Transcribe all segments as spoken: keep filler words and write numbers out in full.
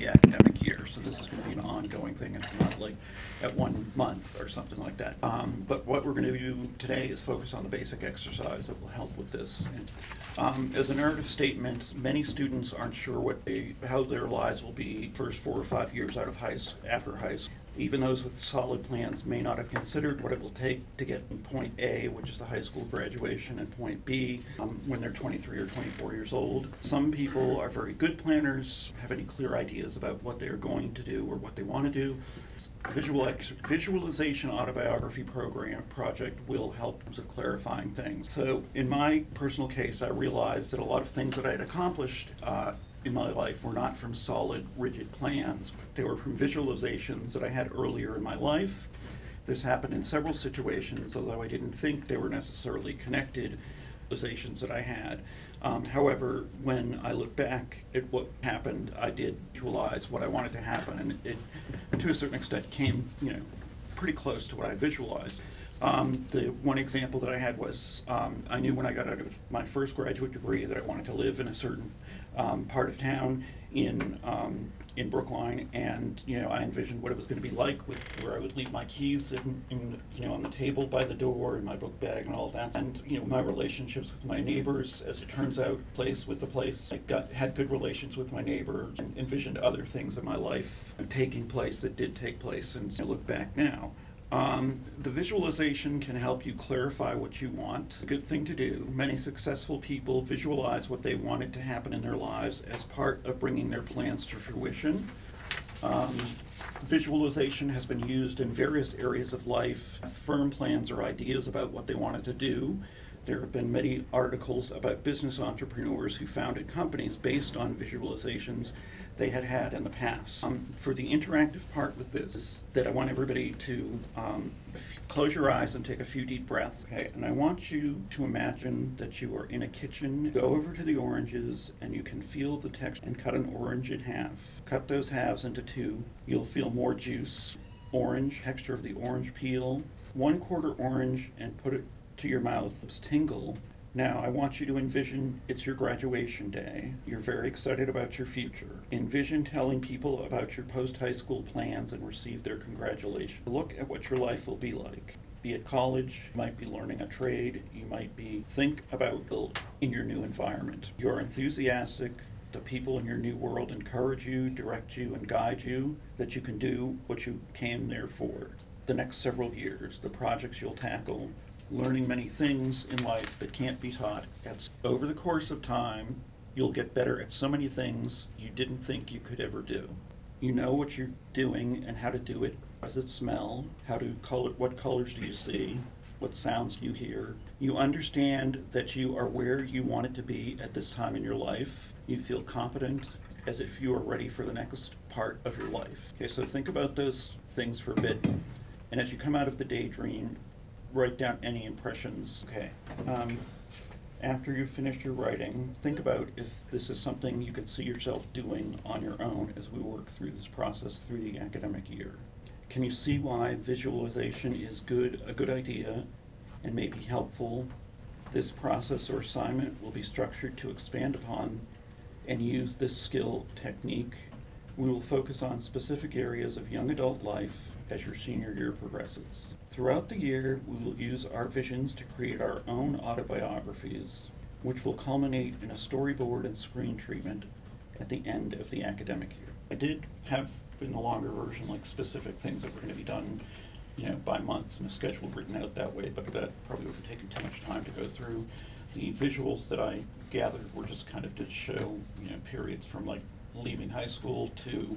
academic year. So this is going to be an ongoing thing. It's not like at one month or something like that. Um, but what we're going to do today is focus on the basic exercise that will help with this. And, um, as a narrative statement, many students aren't sure what they, how their lives will be first four or five years out of high after high school. Even those with solid plans may not have considered what it will take to get from point A, which is the high school graduation, and point B um, when they're twenty-three or twenty-four years old. Some people are very good planners, have any clear ideas about what they're going to do or what they want to do. Visual ex- visualization autobiography program project will help with clarifying things. So in my personal case, I realized that a lot of things that I had accomplished uh, in my life were not from solid, rigid plans. They were from visualizations that I had earlier in my life. This happened in several situations, although I didn't think they were necessarily connected. Visualizations that I had. Um, however, when I look back at what happened, I did visualize what I wanted to happen, and it, it to a certain extent, came, you know, pretty close to what I visualized. Um, the one example that I had was um, I knew when I got out of my first graduate degree that I wanted to live in a certain um, part of town in um, in Brookline, and you know I envisioned what it was going to be like with where I would leave my keys in, in you know on the table by the door and my book bag and all of that, and you know my relationships with my neighbors. As it turns out, place with the place, I got had good relations with my neighbors, and envisioned other things in my life taking place that did take place, and I look back now. Um, the visualization can help you clarify what you want. A good thing to do. Many successful people visualize what they wanted to happen in their lives as part of bringing their plans to fruition. Um, visualization has been used in various areas of life. Firm plans or ideas about what they wanted to do. There have been many articles about business entrepreneurs who founded companies based on visualizations they had had in the past. Um, for the interactive part with this, is that I want everybody to um, close your eyes and take a few deep breaths. Okay, and I want you to imagine that you are in a kitchen. Go over to the oranges and you can feel the texture and cut an orange in half. Cut those halves into two. You'll feel more juice. Orange, texture of the orange peel. One quarter orange and put it to your mouth. Lips tingle. Now, I want you to envision it's your graduation day. You're very excited about your future. Envision telling people about your post-high school plans and receive their congratulations. Look at what your life will be like. Be at college, you might be learning a trade, you might be think about build in your new environment. You're enthusiastic. The people in your new world encourage you, direct you, and guide you that you can do what you came there for. The next several years, the projects you'll tackle, learning many things in life that can't be taught. Over the course of time, you'll get better at so many things you didn't think you could ever do. You know what you're doing and how to do it. How does it smell? How do color? What colors do you see? What sounds do you hear? You understand that you are where you wanted to be at this time in your life. You feel confident, as if you are ready for the next part of your life. Okay, so think about those things for a bit. And as you come out of the daydream, write down any impressions. Okay. Um, after you've finished your writing, think about if this is something you could see yourself doing on your own as we work through this process through the academic year. Can you see why visualization is good, a good idea, and may be helpful? This process or assignment will be structured to expand upon and use this skill technique. We will focus on specific areas of young adult life as your senior year progresses. Throughout the year, we will use our visions to create our own autobiographies, which will culminate in a storyboard and screen treatment at the end of the academic year. I did have, in the longer version, like specific things that were going to be done, you know, by months and a schedule written out that way, but that probably would have taken too much time to go through. The visuals that I gathered were just kind of to show, you know, periods from like leaving high school to,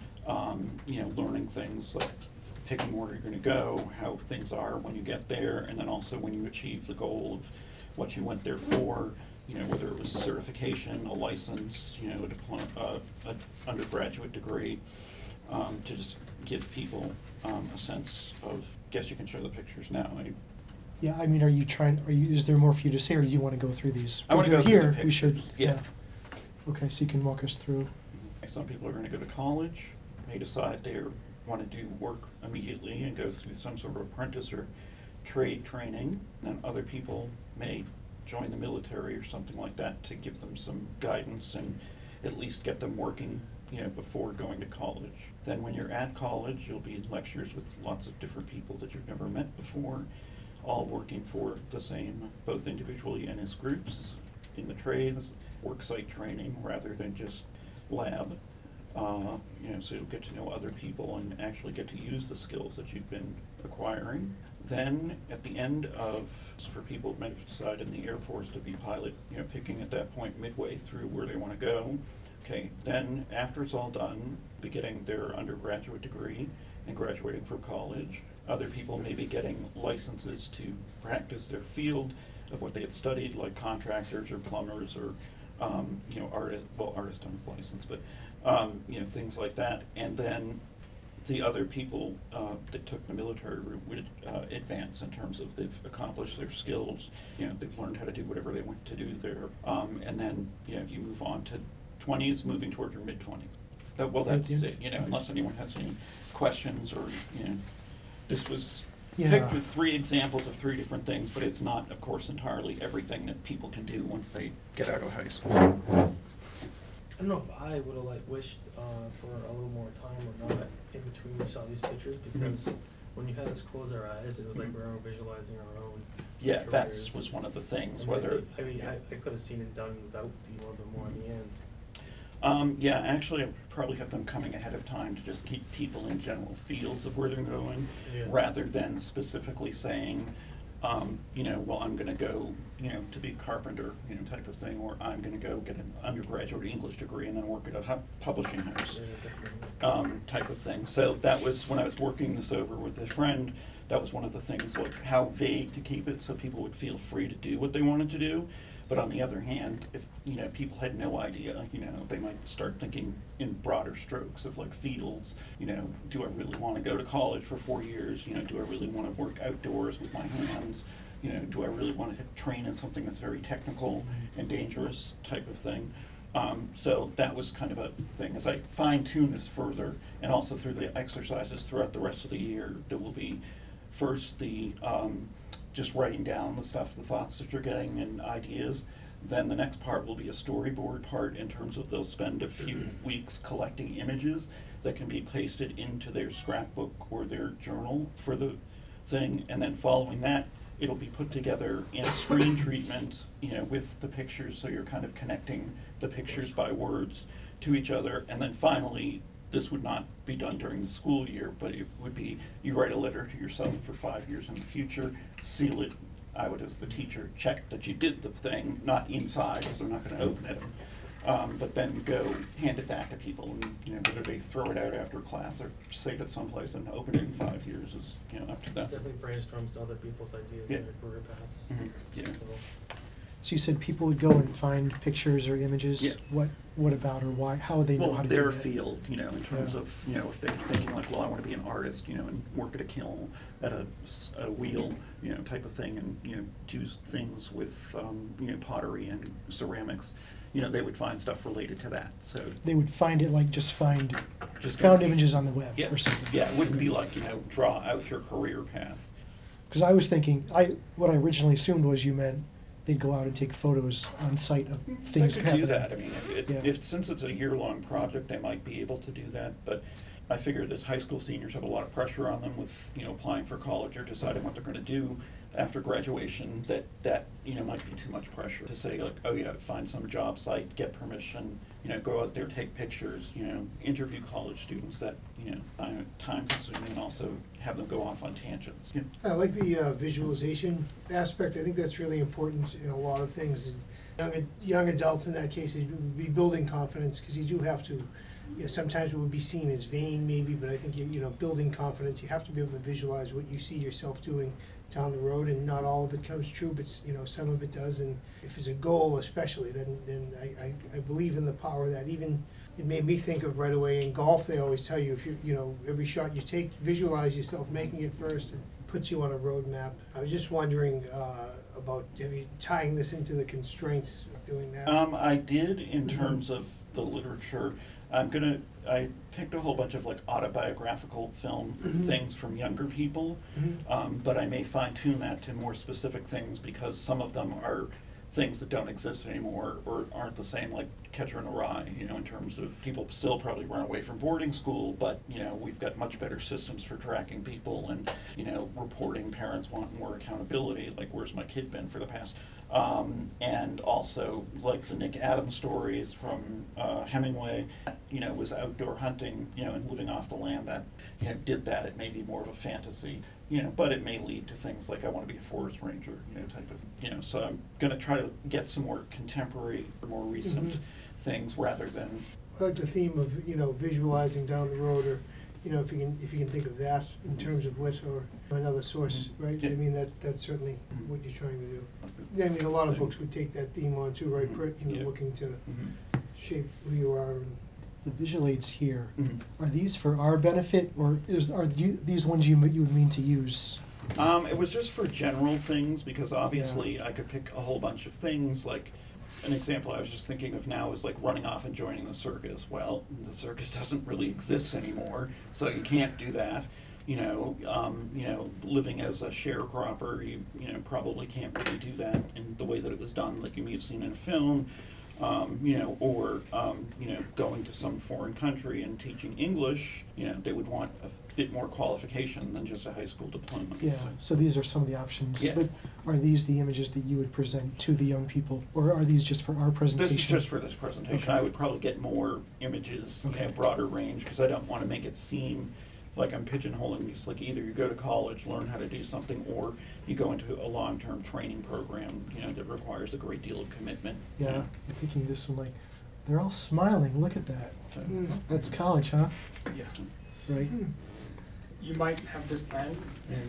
um, you know, learning things like picking where you're going to go, how things are when you get there, and then also when you achieve the goal of what you went there for, you know, whether it was a certification, a license, you know, a diploma, uh, an undergraduate degree, um, to just give people um, a sense of, I guess you can show the pictures now. I, Yeah, I mean, are you trying, are you, is there more for you to say, or do you want to go through these? I want to they're go here, through the we pictures. should, Yeah. yeah. Okay, so you can walk us through. Some people are going to go to college, may decide they want to do work immediately and go through some sort of apprentice or trade training. And then other people may join the military or something like that to give them some guidance and at least get them working you know, before going to college. Then when you're at college, you'll be in lectures with lots of different people that you've never met before, all working for the same, both individually and as groups in the trades, worksite training rather than just lab. Uh, you know, so you'll get to know other people and actually get to use the skills that you've been acquiring. Then, at the end of, for people who might decide in the Air Force to be pilot, you know, picking at that point midway through where they want to go. Okay, then after it's all done, be getting their undergraduate degree and graduating from college. Other people may be getting licenses to practice their field of what they had studied, like contractors or plumbers or um, you know, artist, well, artist don't have license, but um, you know, things like that. And then the other people uh, that took the military route would uh, advance in terms of they've accomplished their skills. You know, they've learned how to do whatever they want to do there. Um, and then, you know, you move on to twenties, moving toward your mid twenties. Uh, well, that's it. You know, unless anyone has any questions or you know, this was Yeah. picked with three examples of three different things, but it's not, of course, entirely everything that people can do once they get out of high school. I don't know if I would have like wished uh, for a little more time or not in between we saw these pictures, because Mhm. when you had us close our eyes, it was like Mhm. we were visualizing our own Yeah, that careers. was one of the things, And whether. I, think, I mean, I, I could have seen it done without the a little bit more in the end. Um, yeah, actually, I probably have them coming ahead of time to just keep people in general fields of where they're going, Yeah. rather than specifically saying, um, you know, well, I'm gonna go, you know, to be a carpenter, you know, type of thing, or I'm gonna go get an undergraduate English degree and then work at a hu- publishing house. Yeah, definitely. Um, type of thing. So that was, when I was working this over with a friend, that was one of the things, like how vague to keep it so people would feel free to do what they wanted to do. But on the other hand, if, you know, people had no idea, you know, they might start thinking in broader strokes of like fields, you know, do I really want to go to college for four years? You know, do I really want to work outdoors with my hands? You know, do I really want to train in something that's very technical and dangerous type of thing? Um, so that was kind of a thing. As I fine tune this further, and also through the exercises throughout the rest of the year, there will be first the um, just writing down the stuff, the thoughts that you're getting and ideas. Then the next part will be a storyboard part in terms of they'll spend a few weeks collecting images that can be pasted into their scrapbook or their journal for the thing. And then following that, it'll be put together in screen treatment, you know, with the pictures, so you're kind of connecting the pictures by words to each other. And then finally, this would not be done during the school year, but it would be, you write a letter to yourself for five years in the future, seal it. I would, as the teacher, check that you did the thing, not inside, because I'm not gonna open it. Um, but then go hand it back to people, and, you know, whether they throw it out after class or save it someplace and open it in five years is, you know, up to them. Definitely brainstorms to other people's ideas Yeah. and their career paths. Mhm, yeah. So, So you said people would go and find pictures or images. Yeah. What what about or why? How would they know Well, how to their do that? field, you know, in terms Yeah. of, you know, if they're thinking like, well, I want to be an artist, you know, and work at a kiln, at a, s- a wheel, you know, type of thing, and, you know, do things with, um, you know, pottery and ceramics, you know, they would find stuff related to that, so. They would find it like just find Just found image. images on the web Yeah, or something. yeah, it wouldn't be like, you know, draw out your career path. Because I was thinking, I what I originally assumed was you meant they'd go out and take photos on site of things They could happening. do that, I mean, if, Yeah. if, since it's a year-long project, they might be able to do that, but I figure that high school seniors have a lot of pressure on them with, you know, applying for college or deciding what they're gonna do after graduation, that, that, you know, might be too much pressure to say like, oh yeah, find some job site, get permission, you know, go out there, take pictures, you know, interview college students that, you know, time, time consuming, and also have them go off on tangents. Yeah. I like the uh, visualization aspect. I think that's really important in a lot of things. Young, ad- young adults in that case, it would be building confidence, because you do have to, you know, sometimes it would be seen as vain maybe, but I think, you you know, building confidence, you have to be able to visualize what you see yourself doing down the road, and not all of it comes true, but, you know, some of it does, and if it's a goal especially, then, then I, I, I believe in the power of that. Even, it made me think of right away in golf, they always tell you, if you, you know, every shot you take, visualize yourself making it first, and puts you on a roadmap. I was just wondering uh, about, have you tying this into the constraints of doing that? Um, I did in terms of the literature. I'm gonna, I picked a whole bunch of like autobiographical film Mhm. things from younger people, Mhm. um, but I may fine tune that to more specific things because some of them are things that don't exist anymore or aren't the same, like Catcher in the Rye, you know, in terms of people still probably run away from boarding school, but, you know, we've got much better systems for tracking people and, you know, reporting. Parents want more accountability, like where's my kid been for the past, um, and also like the Nick Adams stories from uh, Hemingway, you know, was outdoor hunting, you know, and living off the land that, you know, did that. It may be more of a fantasy, you know, but it may lead to things like I want to be a forest ranger, you know, type of, you know, so I'm gonna try to get some more contemporary, more recent Mhm. things rather than, I like the theme of, you know, visualizing down the road, or, you know, if you can, if you can think of that in terms of lit or another source, Mhm. right? Yeah. I mean, that, that's certainly Mhm. what you're trying to do. I mean, a lot of books would take that theme on too, right, Mhm. Britt? You know, Yeah. looking to Mhm. shape who you are and. The visual aids here, Mhm. are these for our benefit, or is, are you, these ones you, you would mean to use? Um, it was just for general things, because obviously I could pick a whole bunch of things, like, an example I was just thinking of now is like running off and joining the circus. Well, the circus doesn't really exist anymore, so you can't do that. You know, um, you know, living as a sharecropper, you, you know, probably can't really do that in the way that it was done, like you may have seen in a film. Um, you know, or, um, you know, going to some foreign country and teaching English, you know, they would want a bit more qualification than just a high school diploma. Yeah, so these are some of the options. Yeah. But are these the images that you would present to the young people, or are these just for our presentation? This is just for this presentation. Okay. I would probably get more images, you know, Okay. broader range, because I don't want to make it seem like I'm pigeonholing these. Like either you go to college, learn how to do something, or you go into a long-term training program, you know, that requires a great deal of commitment. you Yeah, know. I'm thinking this one, like, they're all smiling, look at that. So, Mm. That's college, huh? Yeah, Right? Hmm. you might have this plan, and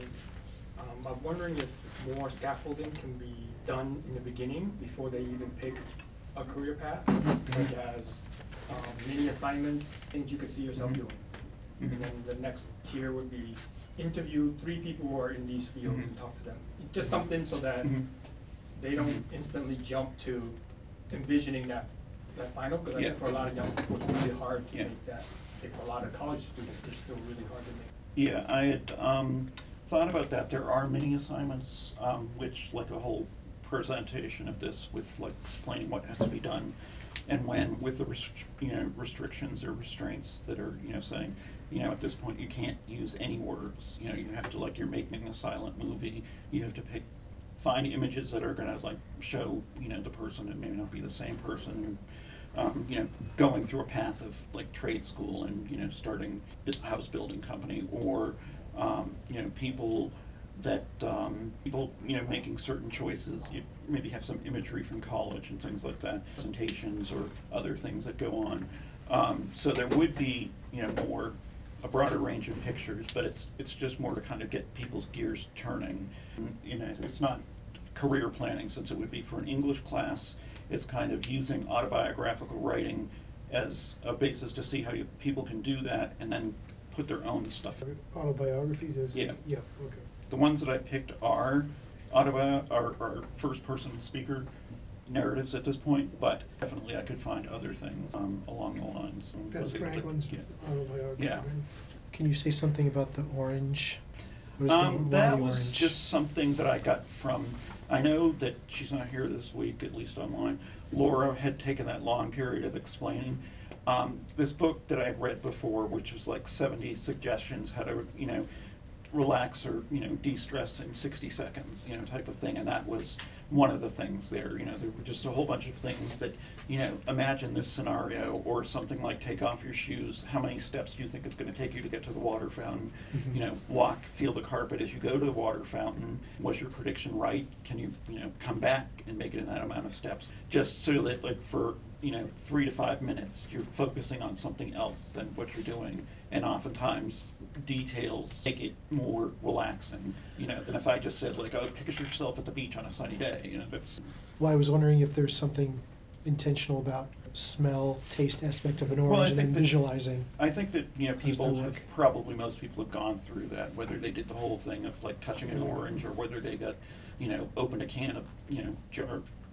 um, I'm wondering if more scaffolding can be done in the beginning before they even pick a career path, such as um, mini assignments, things you could see yourself Mhm. doing. Mhm. And then the next tier would be interview three people who are in these fields and Mhm. talk to them. Just something so that Mhm. they don't instantly jump to envisioning that, that final, because I Yeah. think for a lot of young people, it's really hard to Yeah. make that. I think for a lot of college students, it's still really hard to make. Yeah, I had um, thought about that. There are mini assignments, um, which like a whole presentation of this with like explaining what has to be done and when, with the rest- you know, restrictions or restraints that are, you know, saying, you know, at this point you can't use any words. You know, you have to, like you're making a silent movie, you have to pick, find images that are gonna like show, you know, the person. It may not be the same person. Um, you know, going through a path of like trade school and, you know, starting a house building company, or, um, you know, people that, um, people, you know, making certain choices. You maybe have some imagery from college and things like that, presentations or other things that go on. Um, so there would be, you know, more, a broader range of pictures, but it's, it's just more to kind of get people's gears turning. You know, it's not career planning, since it would be for an English class. It's kind of using autobiographical writing as a basis to see how you, people can do that and then put their own stuff. Autobiographies as, Yeah. yeah, okay. The ones that I picked are autobi, are, are first-person speaker narratives at this point, but definitely I could find other things, um, along the lines. and Ben was able to- Franklin's yeah. autobiography, Yeah. right? Can you say something about the orange? What is the, Um, why that the was orange? just something that I got from, I know that she's not here this week, at least online. Laura had taken that long period of explaining. Um, this book that I had read before, which was like seventy suggestions how to, you know, relax or, you know, de-stress in sixty seconds, you know, type of thing. And that was one of the things there, you know, there were just a whole bunch of things that, you know, imagine this scenario, or something like take off your shoes. How many steps do you think it's gonna take you to get to the water fountain? Mhm. You know, walk, feel the carpet as you go to the water fountain. Was your prediction right? Can you, you know, come back and make it in that amount of steps? Just so that like for, you know, three to five minutes, you're focusing on something else than what you're doing. And oftentimes, details make it more relaxing, you know, than if I just said like, oh, picture yourself at the beach on a sunny day, you know, that's. Well, I was wondering if there's something intentional about smell, taste aspect of an Well, I orange, and think then that- visualizing. I think that, you know, How does that people have, work? probably most people have gone through that, whether they did the whole thing of like touching an orange, or whether they got, you know, opened a can of, you know, jar,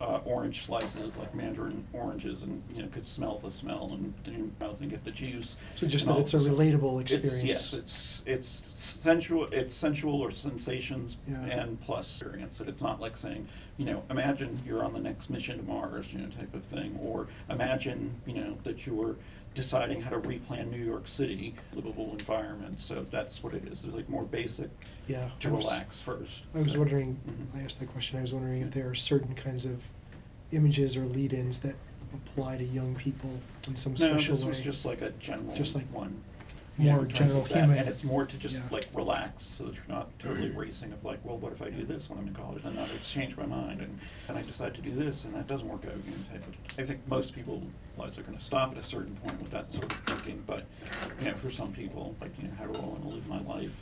uh, orange slices, like mandarin oranges, and, you know, could smell the smell and do your mouth and get the juice. So just and that all it's a this stuff. relatable It's- experience. Yes, it's, it's sensual, it's sensual or sensations Yeah. and plus experience. And it's not like saying, you know, imagine you're on the next mission to Mars, you know, type of thing. Or imagine, you know, that you're deciding how to replan New York City, livable environment. So that's what it is. It's like more basic Yeah, to I was- relax first. I was So, wondering, mhm. I asked that question, I was wondering if there are certain kinds of images or lead-ins that apply to young people in some No, special this way. was just like a general Just like one. you know, more in terms general of that. human- And it's more to just yeah. like relax, so that you're not totally racing of like, well, what if I do Yeah. this when I'm in college, and then I change my mind, and, and I decide to do this, and that doesn't work out, you know, type of. I think most people lives are gonna stop at a certain point with that sort of thinking, but, you know, for some people, like, you know, how do I wanna live my life?